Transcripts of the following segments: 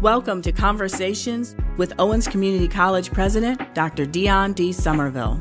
Welcome to Conversations with Owens Community College President, Dr. Dion D. Somerville.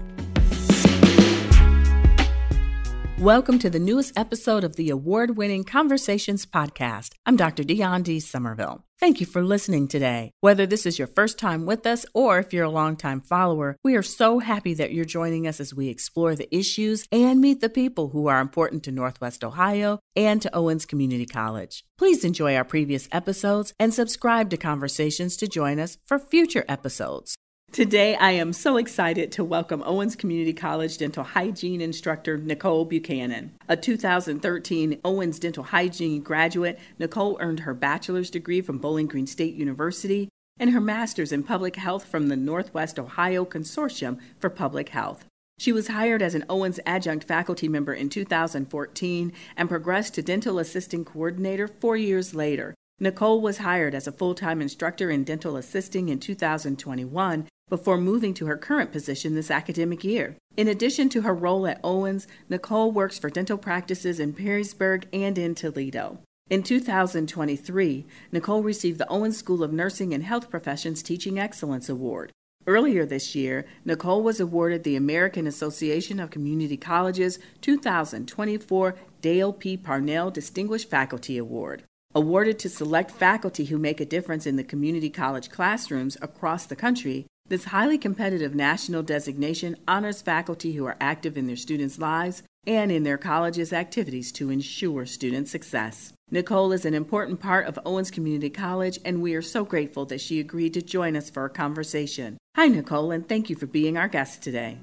Welcome to the newest episode of the award-winning Conversations podcast. I'm Dr. Dion D. Somerville. Thank you for listening today. Whether this is your first time with us or if you're a longtime follower, we are so happy that you're joining us as we explore the issues and meet the people who are important to Northwest Ohio and to Owens Community College. Please enjoy our previous episodes and subscribe to Conversations to join us for future episodes. Today, I am so excited to welcome Owens Community College dental hygiene instructor Nicole Buchanan. A 2013 Owens dental hygiene graduate, Nicole earned her bachelor's degree from Bowling Green State University and her master's in public health from the Northwest Ohio Consortium for Public Health. She was hired as an Owens adjunct faculty member in 2014 and progressed to dental assisting coordinator 4 years later. Nicole was hired as a full-time instructor in dental assisting in 2021 before moving to her current position this academic year. In addition to her role at Owens, Nicole works for dental practices in Perrysburg and in Toledo. In 2023, Nicole received the Owens School of Nursing and Health Professions Teaching Excellence Award. Earlier this year, Nicole was awarded the American Association of Community Colleges 2024 Dale P. Parnell Distinguished Faculty Award. Awarded to select faculty who make a difference in the community college classrooms across the country, this highly competitive national designation honors faculty who are active in their students' lives and in their college's activities to ensure student success. Nicole is an important part of Owens Community College, and we are so grateful that she agreed to join us for our conversation. Hi, Nicole, and thank you for being our guest today.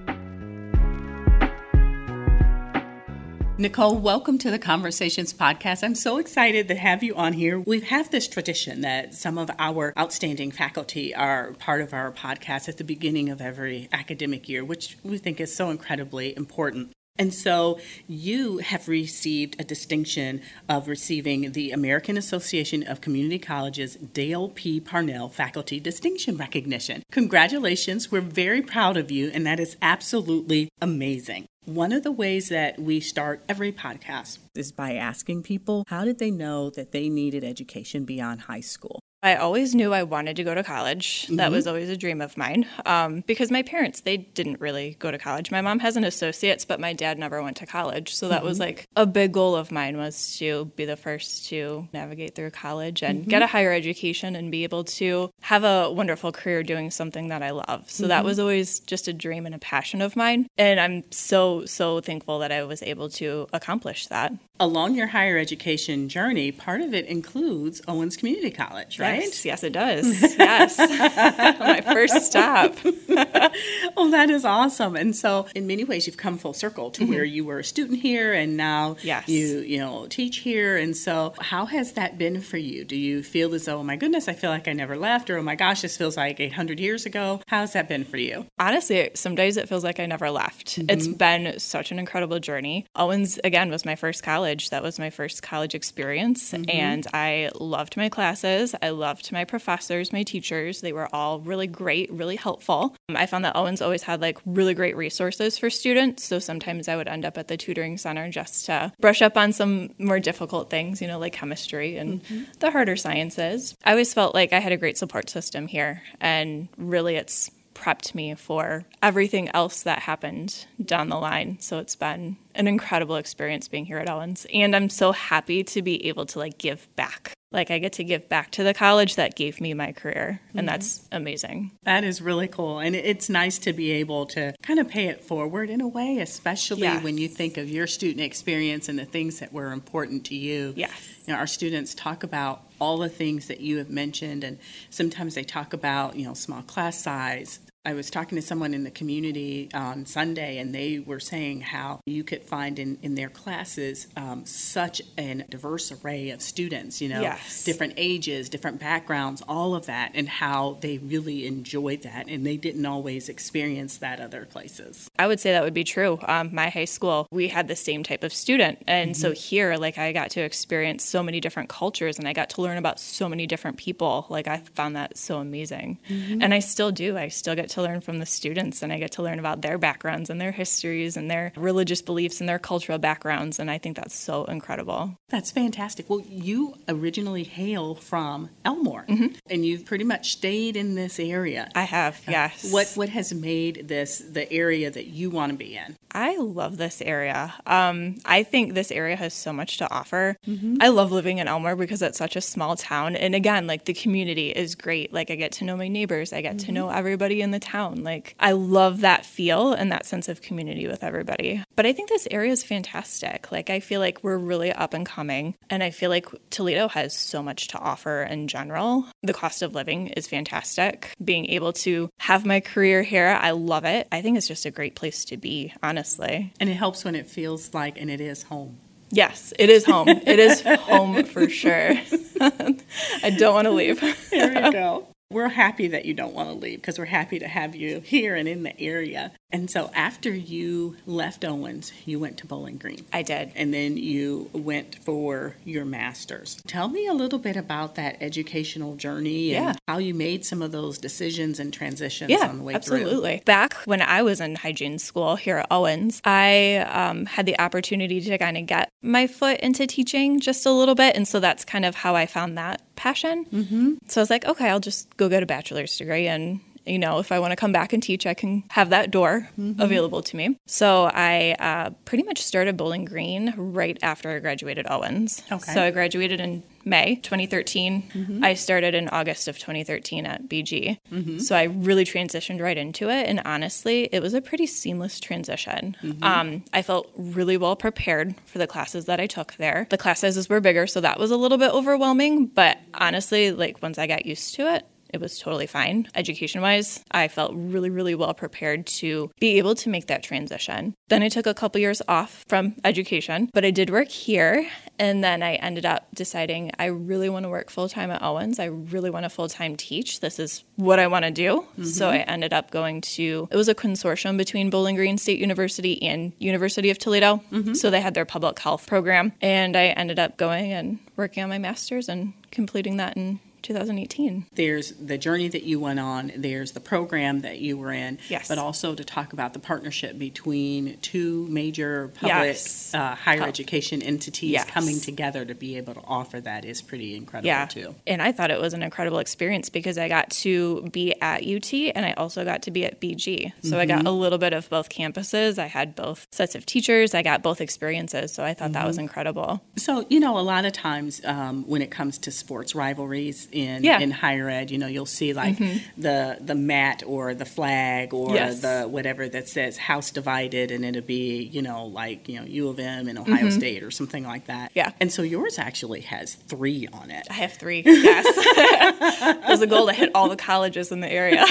Nicole, welcome to the Conversations podcast. I'm so excited to have you on here. We have this tradition that some of our outstanding faculty are part of our podcast at the beginning of every academic year, which we think is so incredibly important. And so you have received a distinction of receiving the American Association of Community Colleges Dale P. Parnell Faculty Distinction Recognition. Congratulations. We're very proud of you, and that is absolutely amazing. One of the ways that we start every podcast is by asking people, how did they know that they needed education beyond high school? I always knew I wanted to go to college. That was always a dream of mine because my parents, they didn't really go to college. My mom has an associate's, but my dad never went to college. So that was like a big goal of mine, was to be the first to navigate through college and get a higher education and be able to have a wonderful career doing something that I love. So that was always just a dream and a passion of mine. And I'm so thankful that I was able to accomplish that. Along your higher education journey, part of it includes Owens Community College, right? Yes, it does. Yes. My first stop. Oh, that is awesome. And so in many ways, you've come full circle to where you were a student here and now you teach here. And so how has that been for you? Do you feel as though, oh my goodness, I feel like I never left, or oh my gosh, this feels like 800 years ago? How's that been for you? Honestly, some days it feels like I never left. It's been such an incredible journey. Owens, again, was my first college. That was my first college experience. And I loved my classes. I loved my professors, my teachers. They were all really great, really helpful. I found that Owens always had like really great resources for students. So sometimes I would end up at the tutoring center just to brush up on some more difficult things, like chemistry and the harder sciences. I always felt like I had a great support system here, and really it's prepped me for everything else that happened down the line. So it's been an incredible experience being here at Owens. And I'm so happy to be able to give back. I get to give back to the college that gave me my career, and that's amazing. That is really cool. And it's nice to be able to kind of pay it forward in a way, especially when you think of your student experience and the things that were important to you. Yes. Our students talk about all the things that you have mentioned, and sometimes they talk about, small class size. I was talking to someone in the community on Sunday, and they were saying how you could find in their classes such a diverse array of students, different ages, different backgrounds, all of that, and how they really enjoyed that, and they didn't always experience that other places. I would say that would be true. My high school, we had the same type of student, and so here, I got to experience so many different cultures, and I got to learn about so many different people. I found that so amazing, and I still do. I still get to learn from the students, and I get to learn about their backgrounds and their histories and their religious beliefs and their cultural backgrounds. And I think that's so incredible. That's fantastic. Well, you originally hail from Elmore, and you've pretty much stayed in this area. I have, yes. What has made this the area that you want to be in? I love this area. I think this area has so much to offer. I love living in Elmore because it's such a small town. And again, like the community is great. Like I get to know my neighbors. I get to know everybody in the town. Like I love that feel and that sense of community with everybody. But I think this area is fantastic. Like I feel like we're really up and coming. And I feel like Toledo has so much to offer in general. The cost of living is fantastic. Being able to have my career here, I love it. I think it's just a great place to be, honestly. And it helps when it feels like, and it is home. Yes, it is home. It is home for sure. I don't want to leave. There you go. We're happy that you don't want to leave because we're happy to have you here and in the area. And so after you left Owens, you went to Bowling Green. I did. And then you went for your master's. Tell me a little bit about that educational journey and how you made some of those decisions and transitions on the way through. Absolutely. Back when I was in hygiene school here at Owens, I had the opportunity to kind of get my foot into teaching just a little bit. And so that's kind of how I found that passion. So I was like, okay, I'll just go get a bachelor's degree, and you know, if I want to come back and teach, I can have that door available to me. So I pretty much started Bowling Green right after I graduated Owens. Okay. So I graduated in May 2013. I started in August of 2013 at BG. So I really transitioned right into it. And honestly, it was a pretty seamless transition. I felt really well prepared for the classes that I took there. The class sizes were bigger, so that was a little bit overwhelming. But honestly, like once I got used to it, it was totally fine. Education-wise, I felt really, really well prepared to be able to make that transition. Then I took a couple years off from education, but I did work here. And then I ended up deciding I really want to work full-time at Owens. I really want to full-time teach. This is what I want to do. So I ended up going to, it was a consortium between Bowling Green State University and University of Toledo. So they had their public health program. And I ended up going and working on my master's and completing that in 2018. There's the journey that you went on, there's the program that you were in, but also to talk about the partnership between two major public higher education entities coming together to be able to offer that is pretty incredible too. And I thought it was an incredible experience because I got to be at UT and I also got to be at BG. So I got a little bit of both campuses. I had both sets of teachers. I got both experiences. So I thought that was incredible. So, you know, a lot of times when it comes to sports rivalries, in higher ed, you know, you'll see like the mat or the flag or the whatever that says house divided, and it'll be, you know, like, you know, U of M and Ohio State or something like that. Yeah. And so yours actually has 3 on it. I have 3, yes. It was a goal to hit all the colleges in the area.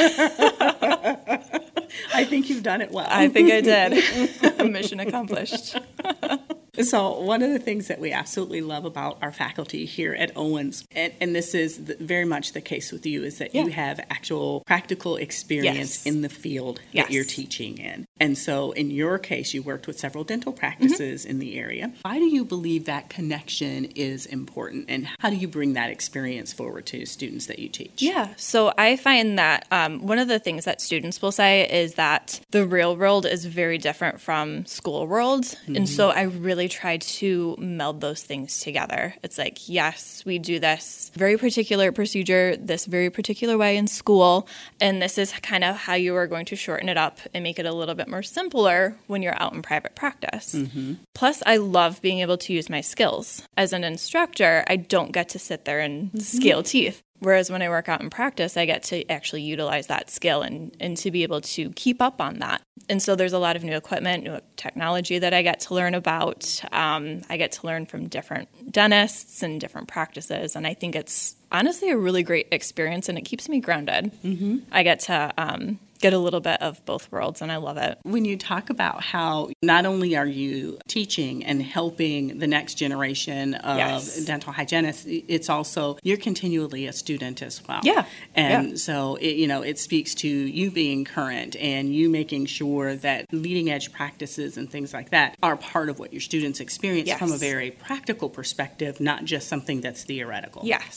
I think you've done it well. I think I did. Mission accomplished. So one of the things that we absolutely love about our faculty here at Owens, and this is very much the case with you, is that you have actual practical experience in the field that you're teaching in. And so in your case, you worked with several dental practices in the area. Why do you believe that connection is important, and how do you bring that experience forward to students that you teach? Yeah, so I find that one of the things that students will say is that the real world is very different from school world. And so I really try to meld those things together. It's like, yes, we do this very particular procedure, this very particular way in school, and this is kind of how you are going to shorten it up and make it a little bit more simpler when you're out in private practice. Plus, I love being able to use my skills. As an instructor, I don't get to sit there and scale teeth. Whereas when I work out in practice, I get to actually utilize that skill and to be able to keep up on that. And so there's a lot of new equipment, new technology that I get to learn about. I get to learn from different dentists and different practices. And I think it's honestly a really great experience, and it keeps me grounded. I get to get a little bit of both worlds, and I love it. When you talk about how not only are you teaching and helping the next generation of dental hygienists, it's also you're continually a student as well. And so it speaks to you being current and you making sure that leading edge practices and things like that are part of what your students experience from a very practical perspective, not just something that's theoretical.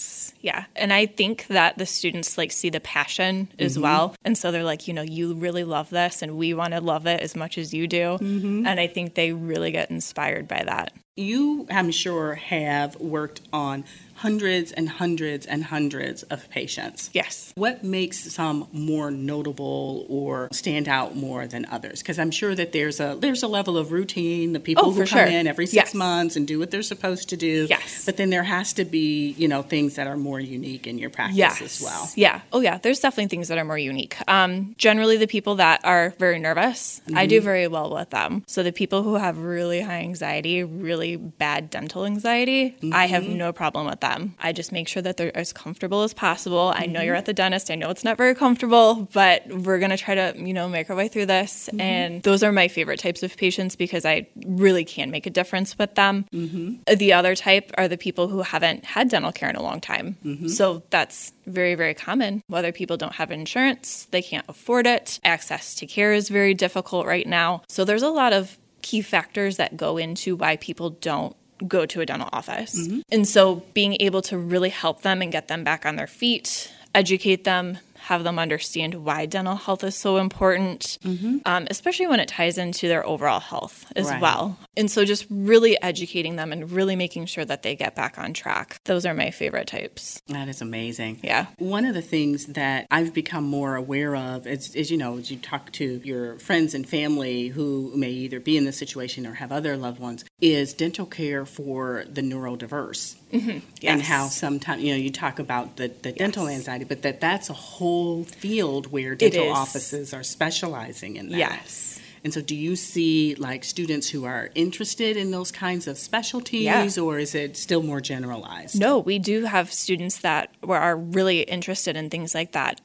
Yeah. And I think that the students like see the passion as well. And so they're like, you really love this and we want to love it as much as you do. And I think they really get inspired by that. You, I'm sure, have worked on hundreds and hundreds and hundreds of patients. Yes. What makes some more notable or stand out more than others? Because I'm sure that there's a level of routine, the people who come in every 6 months and do what they're supposed to do. Yes. But then there has to be, things that are more unique in your practice as well. Yeah. Oh, yeah. There's definitely things that are more unique. Generally, the people that are very nervous, I do very well with them. So the people who have really high anxiety, really bad dental anxiety, I have no problem with them. I just make sure that they're as comfortable as possible. I know you're at the dentist. I know it's not very comfortable, but we're going to try to, make our way through this. And those are my favorite types of patients because I really can make a difference with them. The other type are the people who haven't had dental care in a long time. So that's very, very common. Whether people don't have insurance, they can't afford it. Access to care is very difficult right now. So there's a lot of key factors that go into why people don't go to a dental office. And so being able to really help them and get them back on their feet, educate them, have them understand why dental health is so important, especially when it ties into their overall health as well. And so just really educating them and really making sure that they get back on track. Those are my favorite types. That is amazing. Yeah. One of the things that I've become more aware of is as you talk to your friends and family who may either be in this situation or have other loved ones, is dental care for the neurodiverse. Yes. And how sometimes, you talk about the dental anxiety, but that's a whole field where dental offices are specializing in that. Yes. And so do you see like students who are interested in those kinds of specialties or is it still more generalized? No, we do have students that are really interested in things like that.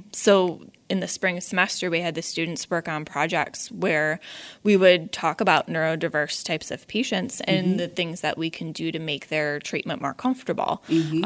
So in the spring semester, we had the students work on projects where we would talk about neurodiverse types of patients and the things that we can do to make their treatment more comfortable.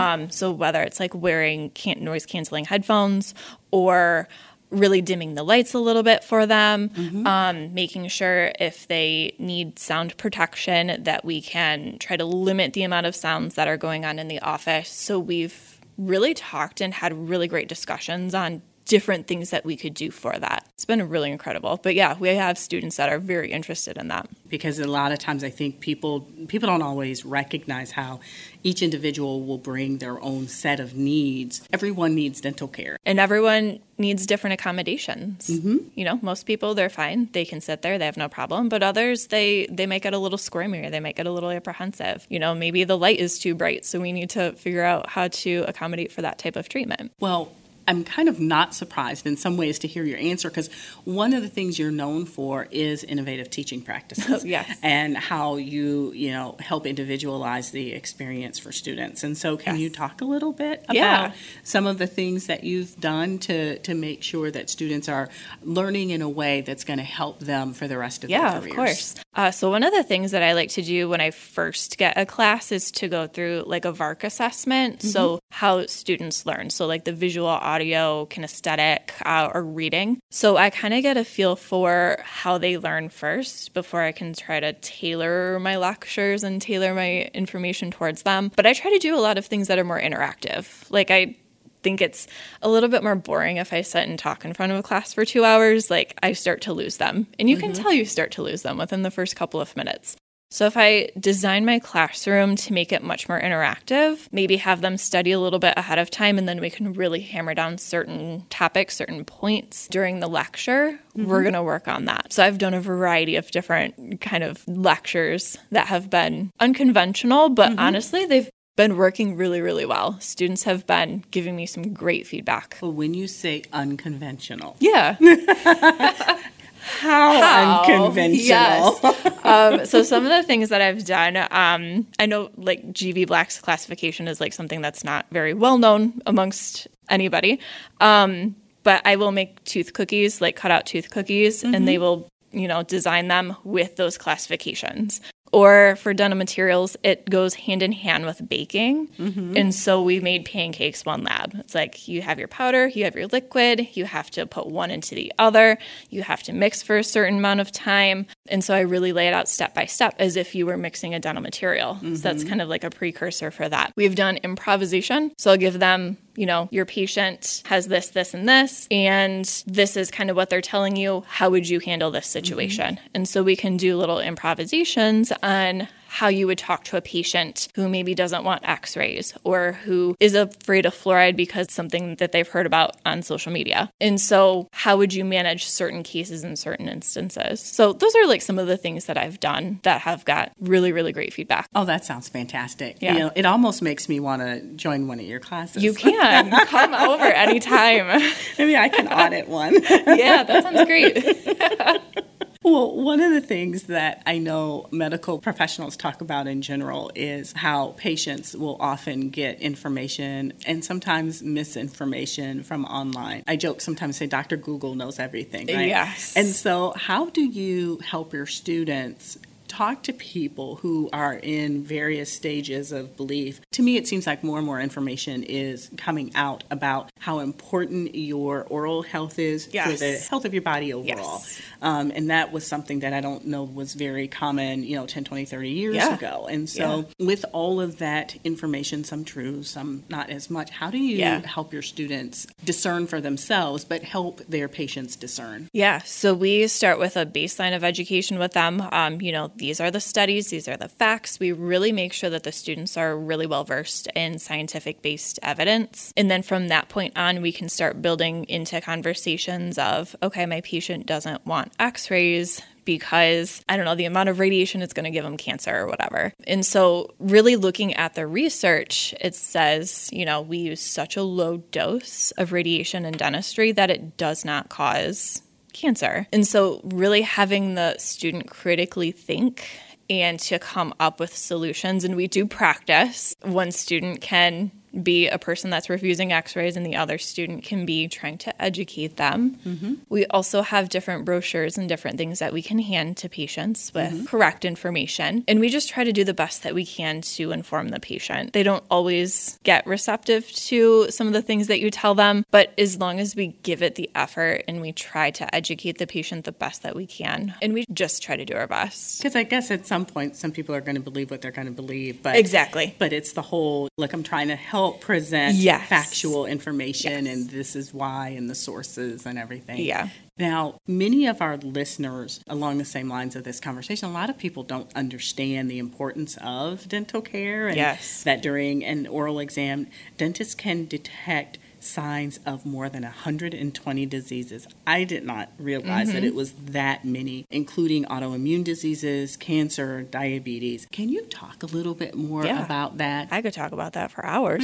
So whether it's like wearing noise-canceling headphones or really dimming the lights a little bit for them, making sure if they need sound protection that we can try to limit the amount of sounds that are going on in the office. So we've really talked and had really great discussions on different things that we could do for that. It's been really incredible. But yeah, we have students that are very interested in that. Because a lot of times I think people don't always recognize how each individual will bring their own set of needs. Everyone needs dental care. And everyone needs different accommodations. Most people, they're fine. They can sit there. They have no problem. But others, they might get a little squirmy or they might get a little apprehensive. Maybe the light is too bright. So we need to figure out how to accommodate for that type of treatment. Well, I'm kind of not surprised in some ways to hear your answer because one of the things you're known for is innovative teaching practices. Yes. And how you help individualize the experience for students. And so can you talk a little bit about some of the things that you've done to make sure that students are learning in a way that's going to help them for the rest of their careers? Yeah, of course. So one of the things that I like to do when I first get a class is to go through like a VARC assessment. So how students learn. So like the visual, audio, kinesthetic, or reading. So I kind of get a feel for how they learn first before I can try to tailor my lectures and tailor my information towards them. But I try to do a lot of things that are more interactive. Like I think it's a little bit more boring if I sit and talk in front of a class for 2 hours. Like I start to lose them. And you can tell you start to lose them within the first couple of minutes. So if I design my classroom to make it much more interactive, maybe have them study a little bit ahead of time, and then we can really hammer down certain topics, certain points during the lecture, we're going to work on that. So I've done a variety of different kind of lectures that have been unconventional, but honestly, they've been working really, really well. Students have been giving me some great feedback. Well, when you say unconventional. Yeah. How unconventional. Yes. So some of the things that I've done, I know like GV Black's classification is like something that's not very well known amongst anybody. But I will make tooth cookies, like cut out tooth cookies, and they will, design them with those classifications. Or for dental materials, it goes hand in hand with baking. And so we made pancakes one lab. It's like you have your powder, you have your liquid, you have to put one into the other, you have to mix for a certain amount of time. And so I really lay it out step by step as if you were mixing a dental material. So that's kind of like a precursor for that. We've done improvisation. So I'll give them, your patient has this, this, and this, and this is kind of what they're telling you. How would you handle this situation? And so we can do little improvisations on how you would talk to a patient who maybe doesn't want x-rays or who is afraid of fluoride because something that they've heard about on social media. And so how would you manage certain cases in certain instances? So those are like some of the things that I've done that have got really, really great feedback. Oh, that sounds fantastic. Yeah. It almost makes me want to join one of your classes. You can. Come over anytime. Maybe I can audit one. Yeah, that sounds great. Well, one of the things that I know medical professionals talk about in general is how patients will often get information and sometimes misinformation from online. I joke sometimes, say Dr. Google knows everything, right? Yes. And so how do you help your students talk to people who are in various stages of belief? To me, it seems like more and more information is coming out about how important your oral health is for the health of your body overall. Yes. And that was something that I don't know was very common, 10, 20, 30 years ago. And so with all of that information, some true, some not as much, how do you help your students discern for themselves, but help their patients discern? Yeah, so we start with a baseline of education with them. These are the studies, these are the facts. We really make sure that the students are really well versed in scientific-based evidence. And then from that point on, we can start building into conversations of, okay, my patient doesn't want x-rays because, I don't know, the amount of radiation is going to give them cancer or whatever. And so really looking at the research, it says, we use such a low dose of radiation in dentistry that it does not cause cancer. And so really having the student critically think and to come up with solutions. And we do practice. One student can be a person that's refusing x-rays and the other student can be trying to educate them. Mm-hmm. We also have different brochures and different things that we can hand to patients with correct information. And we just try to do the best that we can to inform the patient. They don't always get receptive to some of the things that you tell them, but as long as we give it the effort and we try to educate the patient the best that we can, and we just try to do our best. Because I guess at some point, some people are going to believe what they're going to believe. But exactly. But it's the whole, I'm trying to help present factual information and this is why and the sources and everything. Yeah. Now, many of our listeners along the same lines of this conversation, a lot of people don't understand the importance of dental care and that during an oral exam, dentists can detect signs of more than 120 diseases. I did not realize that it was that many, including autoimmune diseases, cancer, diabetes. Can you talk a little bit more about that? I could talk about that for hours.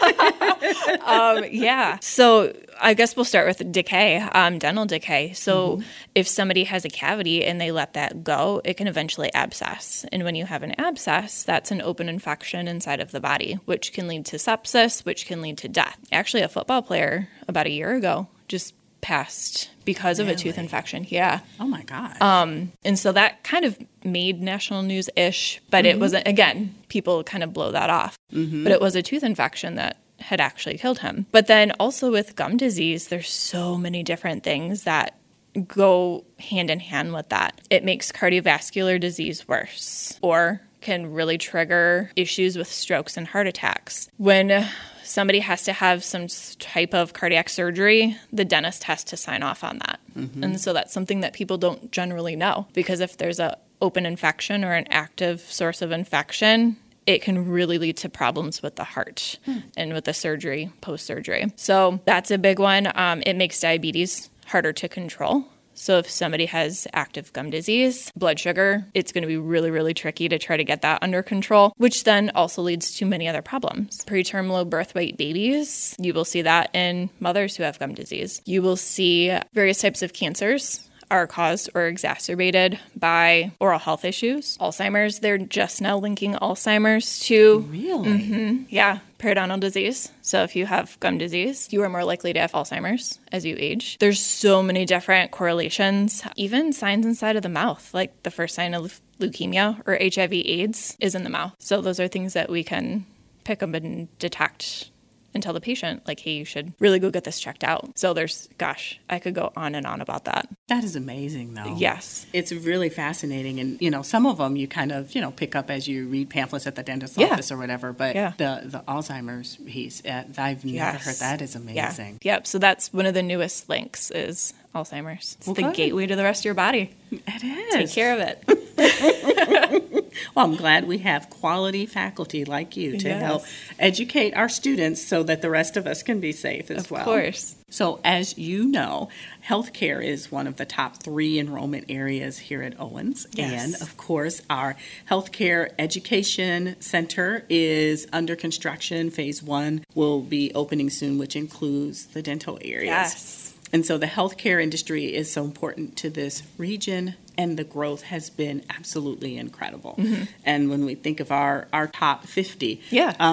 So I guess we'll start with decay, dental decay. So if somebody has a cavity and they let that go, it can eventually abscess. And when you have an abscess, that's an open infection inside of the body, which can lead to sepsis, which can lead to death. Actually, a football player about a year ago just passed because of a tooth infection. Yeah. Oh my God. And so that kind of made national news-ish, but it wasn't, again, people kind of blow that off. But it was a tooth infection that had actually killed him. But then also with gum disease, there's so many different things that go hand in hand with that. It makes cardiovascular disease worse or can really trigger issues with strokes and heart attacks. When somebody has to have some type of cardiac surgery, the dentist has to sign off on that. And so that's something that people don't generally know, because if there's an open infection or an active source of infection, it can really lead to problems with the heart and with the surgery, post-surgery. So that's a big one. It makes diabetes harder to control. So if somebody has active gum disease, blood sugar, it's going to be really, really tricky to try to get that under control, which then also leads to many other problems. Preterm low birth weight babies, you will see that in mothers who have gum disease. You will see various types of cancers are caused or exacerbated by oral health issues. Alzheimer's, they're just now linking Alzheimer's to... Really? Yeah, periodontal disease. So if you have gum disease, you are more likely to have Alzheimer's as you age. There's so many different correlations, even signs inside of the mouth, like the first sign of leukemia or HIV/AIDS is in the mouth. So those are things that we can pick up and detect and tell the patient, like, hey, you should really go get this checked out. So I could go on and on about that. That is amazing, though. Yes. It's really fascinating. And, some of them you kind of, pick up as you read pamphlets at the dentist's office or whatever. But the Alzheimer's piece, I've never heard that. Is amazing. Yeah. Yep. So that's one of the newest links is Alzheimer's. It's the gateway to the rest of your body. It is. Take care of it. Well, I'm glad we have quality faculty like you to help educate our students so that the rest of us can be safe as well. Of course. So as you know, healthcare is one of the top 3 enrollment areas here at Owens. Yes. And, of course, our healthcare education center is under construction. Phase 1 will be opening soon, which includes the dental areas. Yes. And so the healthcare industry is so important to this region, and the growth has been absolutely incredible. Mm-hmm. And when we think of our top 50,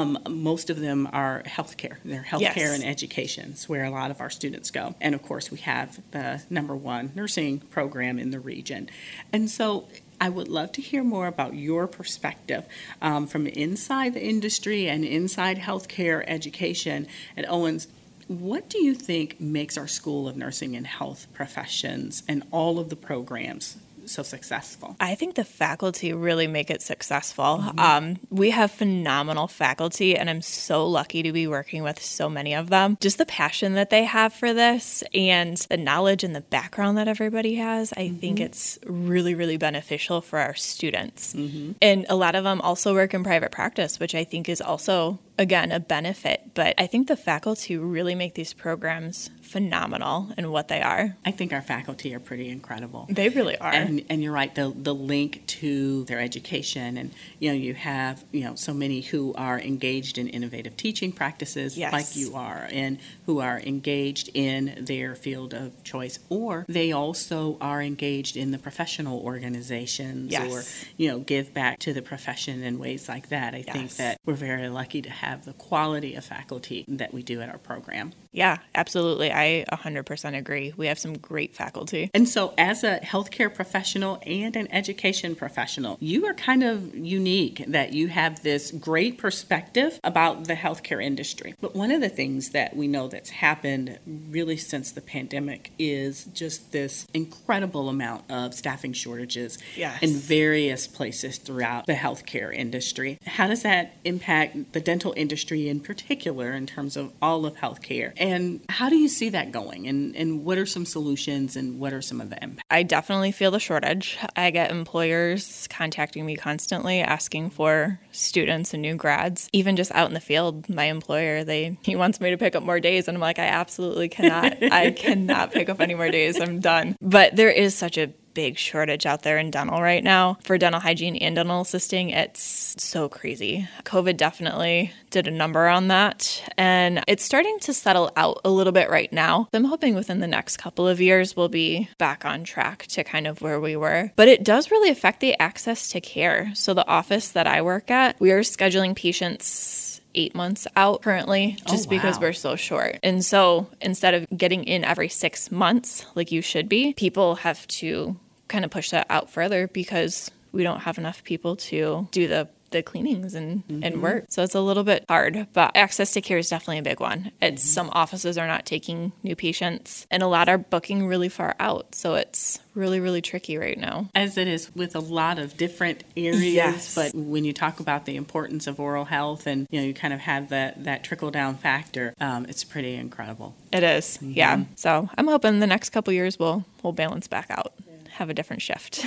most of them are healthcare. They're healthcare and education. It's where a lot of our students go. And, of course, we have the #1 nursing program in the region. And so I would love to hear more about your perspective from inside the industry and inside healthcare education at Owens. What do you think makes our School of Nursing and Health Professions and all of the programs so successful? I think the faculty really make it successful. Mm-hmm. We have phenomenal faculty, and I'm so lucky to be working with so many of them. Just the passion that they have for this and the knowledge and the background that everybody has, I think it's really, really beneficial for our students. Mm-hmm. And a lot of them also work in private practice, which I think is also, again, a benefit. But I think the faculty really make these programs phenomenal in what they are. I think our faculty are pretty incredible. They really are. And you're right, the link to their education, and you have so many who are engaged in innovative teaching practices like you are, and who are engaged in their field of choice, or they also are engaged in the professional organizations or give back to the profession in ways like that. I think that we're very lucky to have the quality of faculty that we do at our program. Yeah, absolutely. I 100% agree. We have some great faculty. And so as a healthcare professional and an education professional, you are kind of unique that you have this great perspective about the healthcare industry. But one of the things that we know that's happened really since the pandemic is just this incredible amount of staffing shortages in various places throughout the healthcare industry. How does that impact the dental industry in particular in terms of all of healthcare? And how do you see that going? And what are some solutions and what are some of the impacts? I definitely feel the shortage. I get employers contacting me constantly asking for students and new grads. Even just out in the field, my employer, he wants me to pick up more days. And I'm like, I absolutely cannot. I cannot pick up any more days. I'm done. But there is such a big shortage out there in dental right now for dental hygiene and dental assisting. It's so crazy. COVID definitely did a number on that, and it's starting to settle out a little bit right now. I'm hoping within the next couple of years we'll be back on track to kind of where we were. But it does really affect the access to care. So the office that I work at, we are scheduling patients 8 months out currently just because we're so short. And so instead of getting in every 6 months like you should be, people have to kind of push that out further because we don't have enough people to do the cleanings and work. So it's a little bit hard, but access to care is definitely a big one. It's some offices are not taking new patients and a lot are booking really far out. So it's really, really tricky right now. As it is with a lot of different areas, but when you talk about the importance of oral health and you kind of have that trickle down factor, it's pretty incredible. It is, yeah. So I'm hoping the next couple years we'll balance back out, have a different shift.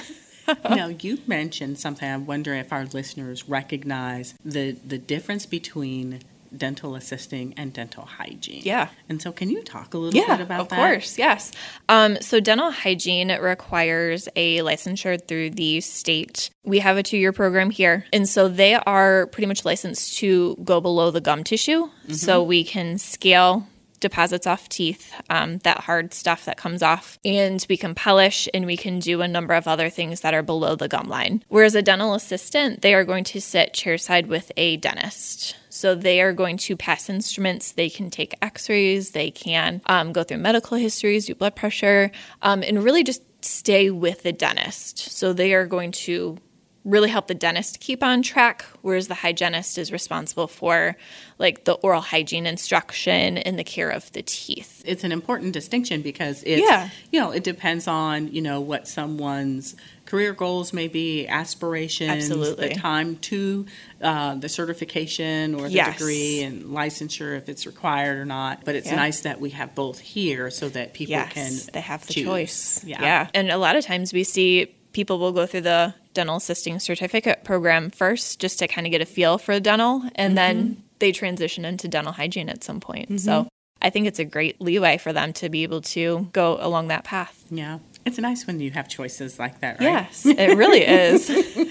You mentioned something. I'm wondering if our listeners recognize the difference between dental assisting and dental hygiene. Yeah. And so can you talk a little bit about that? Yeah, of course, yes. So dental hygiene requires a licensure through the state. We have a 2-year program here. And so they are pretty much licensed to go below the gum tissue. So we can scale deposits off teeth, that hard stuff that comes off, and we can polish and we can do a number of other things that are below the gum line. Whereas a dental assistant, they are going to sit chairside with a dentist. So they are going to pass instruments, they can take x-rays, they can go through medical histories, do blood pressure, and really just stay with the dentist. So they are going to really help the dentist keep on track, whereas the hygienist is responsible for like the oral hygiene instruction and the care of the teeth. It's an important distinction because it's, it depends on, what someone's career goals may be, aspirations, Absolutely. the time to the certification or the degree and licensure if it's required or not. But it's nice that we have both here so that people can they have the choose. Choice. Yeah. And a lot of times we see people will go through the dental assisting certificate program first just to kind of get a feel for dental, and then they transition into dental hygiene at some point. So I think it's a great leeway for them to be able to go along that path. Yeah. It's nice when you have choices like that, right? Yes, it really is.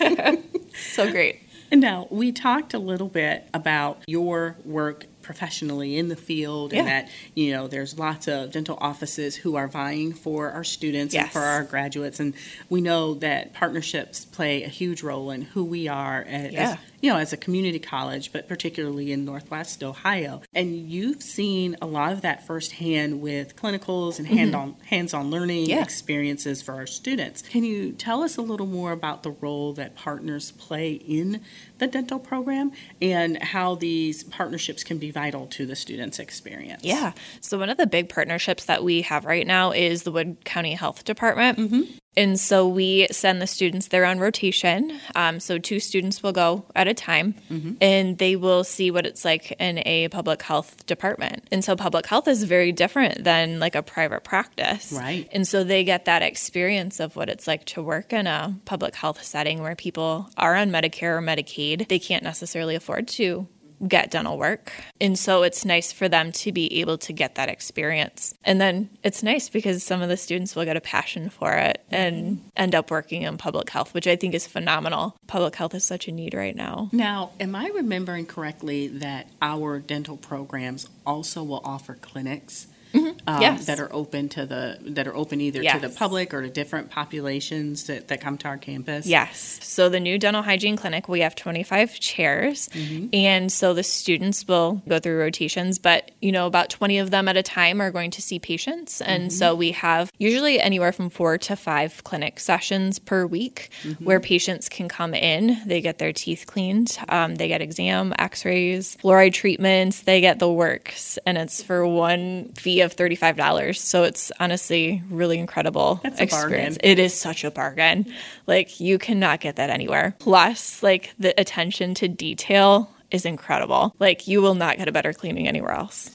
So great. And now, we talked a little bit about your work professionally in the field and that, there's lots of dental offices who are vying for our students and for our graduates. And we know that partnerships play a huge role in who we are as a community college, but particularly in Northwest Ohio. And you've seen a lot of that firsthand with clinicals and hands-on learning experiences for our students. Can you tell us a little more about the role that partners play in the dental program and how these partnerships can be vital to the students' experience? Yeah. So one of the big partnerships that we have right now is the Wood County Health Department. And so we send the students there on rotation. So 2 students will go at a time, and they will see what it's like in a public health department. And so public health is very different than like a private practice. Right. And so they get that experience of what it's like to work in a public health setting where people are on Medicare or Medicaid. They can't necessarily afford to get dental work. And so it's nice for them to be able to get that experience. And then it's nice because some of the students will get a passion for it and end up working in public health, which I think is phenomenal. Public health is such a need right now. Now, am I remembering correctly that our dental programs also will offer clinics? That are open either to the public or to different populations that come to our campus? Yes. So the new dental hygiene clinic, we have 25 chairs. And so the students will go through rotations, but about 20 of them at a time are going to see patients. And so we have usually anywhere from 4 to 5 clinic sessions per week where patients can come in. They get their teeth cleaned. They get exam, x-rays, fluoride treatments. They get the works. And it's for one fee of $35. So it's honestly really incredible experience. It is such a bargain. Like, you cannot get that anywhere. Plus, like, the attention to detail is incredible. Like, you will not get a better cleaning anywhere else.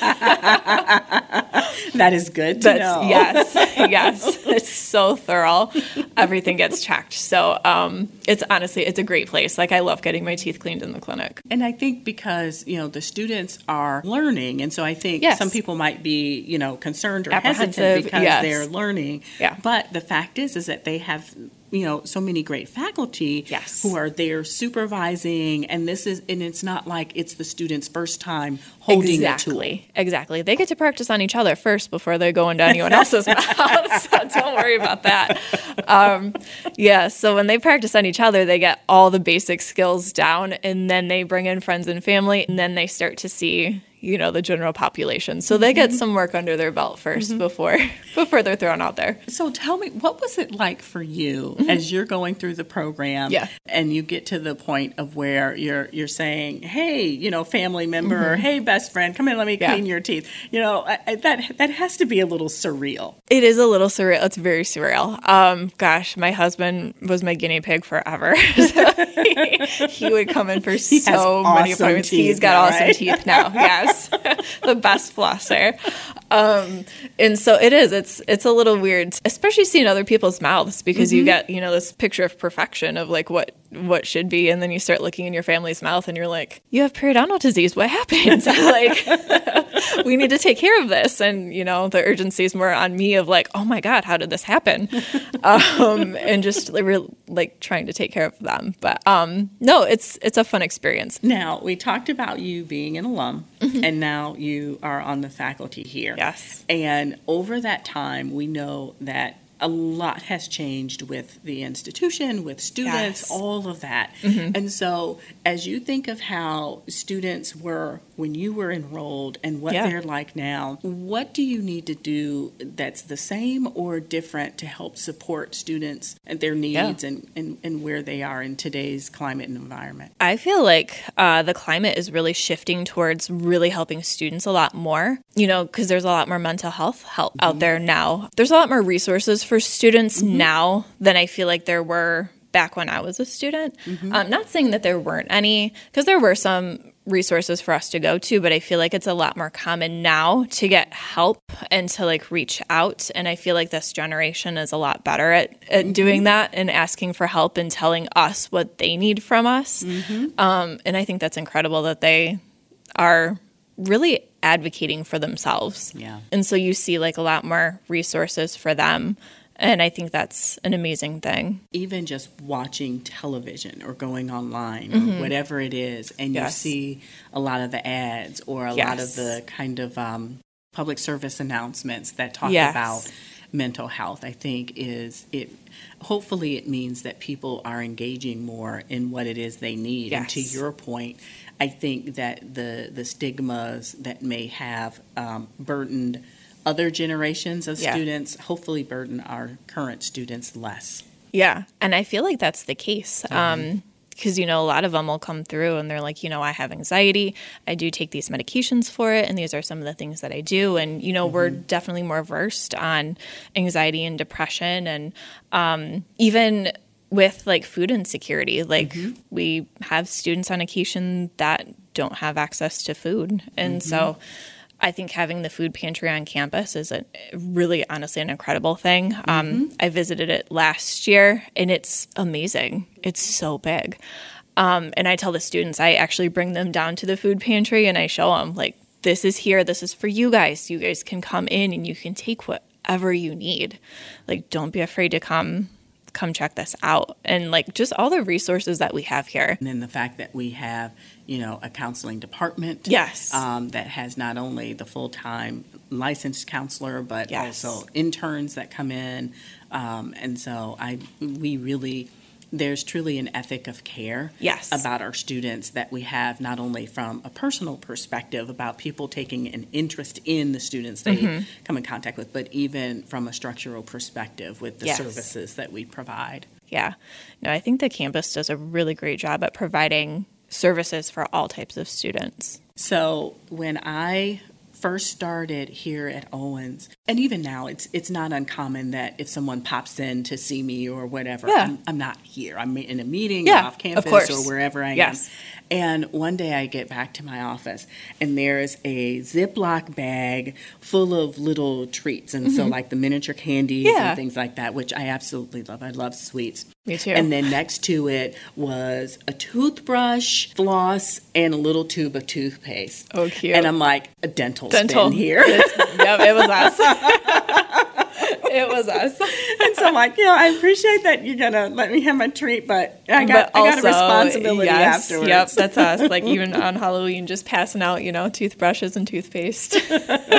That is good to know. Yes. It's so thorough. Everything gets checked. So it's a great place. Like, I love getting my teeth cleaned in the clinic. And I think because, the students are learning, and so I think some people might be, concerned or hesitant because they're learning. Yeah. But the fact is that they have so many great faculty who are there supervising, and it's not like it's the student's first time holding a tool. Exactly. They get to practice on each other first before they go into anyone else's mouth, so don't worry about that. So when they practice on each other, they get all the basic skills down, and then they bring in friends and family, and then they start to see the general population. So they get some work under their belt first before they're thrown out there. So tell me, what was it like for you as you're going through the program and you get to the point of where you're saying, hey, family member, or hey, best friend, come in, let me clean your teeth. That has to be a little surreal. It is a little surreal. It's very surreal. My husband was my guinea pig forever. So he would come in for so many appointments. He's got awesome teeth now. Yes. The best flosser. And so it's a little weird, especially seeing other people's mouths, because you get, this picture of perfection of like what should be. And then you start looking in your family's mouth and you're like, you have periodontal disease. What happened? Like, we need to take care of this. And, the urgency is more on me of like, oh my God, how did this happen? And just like trying to take care of them. But no, it's a fun experience. Now, we talked about you being an alum, and now you are on the faculty here. Yes. And over that time, we know that a lot has changed with the institution, with students, Yes. all of that. And so as you think of how students were when you were enrolled and what they're like now, what do you need to do that's the same or different to help support students and their needs and where they are in today's climate and environment? I feel like the climate is really shifting towards really helping students a lot more, because there's a lot more mental health help out there now. There's a lot more resources for students now than I feel like there were back when I was a student. Not saying that there weren't any, because there were some resources for us to go to, but I feel like it's a lot more common now to get help and to like reach out. And I feel like this generation is a lot better at doing that and asking for help and telling us what they need from us. And I think that's incredible that they are really advocating for themselves. Yeah. And so you see like a lot more resources for them. And I think that's an amazing thing. Even just watching television or going online or whatever it is, and you see a lot of the ads or a lot of the kind of public service announcements that talk about mental health, I think hopefully it means that people are engaging more in what it is they need. And to your point, I think that the stigmas that may have burdened other generations of students hopefully burden our current students less. Yeah, and I feel like that's the case. Because, a lot of them will come through and they're like, I have anxiety. I do take these medications for it. And these are some of the things that I do. And, we're definitely more versed on anxiety and depression. And even with like food insecurity, like we have students on occasion that don't have access to food. And so I think having the food pantry on campus is really, honestly, an incredible thing. I visited it last year, and it's amazing. It's so big. And I tell the students, I actually bring them down to the food pantry, and I show them, like, this is here. This is for you guys. You guys can come in, and you can take whatever you need. Like, don't be afraid to come check this out. And like just all the resources that we have here. And then the fact that we have, a counseling department that has not only the full-time licensed counselor, but also interns that come in. And so there's truly an ethic of care about our students that we have, not only from a personal perspective about people taking an interest in the students they come in contact with, but even from a structural perspective with the services that we provide. Yeah. No, I think the campus does a really great job at providing services for all types of students. So when I first started here at Owens, and even now, it's not uncommon that if someone pops in to see me or whatever, I'm not here. I'm in a meeting off campus or wherever I am. And one day I get back to my office, and there's a Ziploc bag full of little treats, and so like the miniature candies and things like that, which I absolutely love. I love sweets. Me too. And then next to it was a toothbrush, floss, and a little tube of toothpaste. Oh, cute. And I'm like, a dental spin here. Yep, it was us. It was us. And so I'm like, I appreciate that you're going to let me have my treat, but I got a responsibility afterwards. Yep, that's us. Like even on Halloween, just passing out, toothbrushes and toothpaste. Take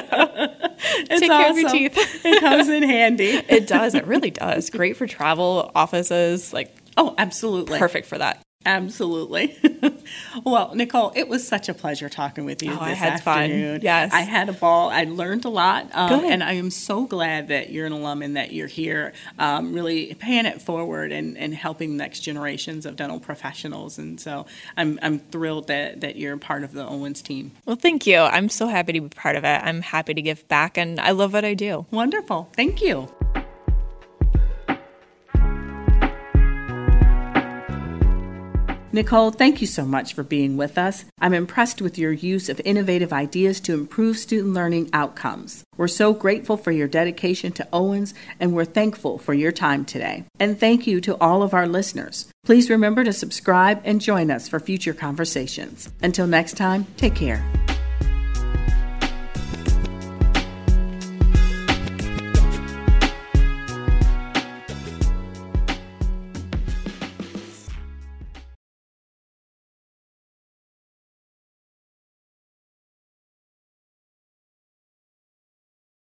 care of your teeth. It comes in handy. It does. It really does. Great for travel, offices. Oh, absolutely. Perfect for that. Absolutely. Well, Nicole, it was such a pleasure talking with you this afternoon. Fun. Yes. I had a ball. I learned a lot. And I am so glad that you're an alum and that you're here really paying it forward and helping next generations of dental professionals. And so I'm thrilled that you're part of the Owens team. Well, thank you. I'm so happy to be part of it. I'm happy to give back, and I love what I do. Wonderful. Thank you. Nicole, thank you so much for being with us. I'm impressed with your use of innovative ideas to improve student learning outcomes. We're so grateful for your dedication to Owens, and we're thankful for your time today. And thank you to all of our listeners. Please remember to subscribe and join us for future conversations. Until next time, take care.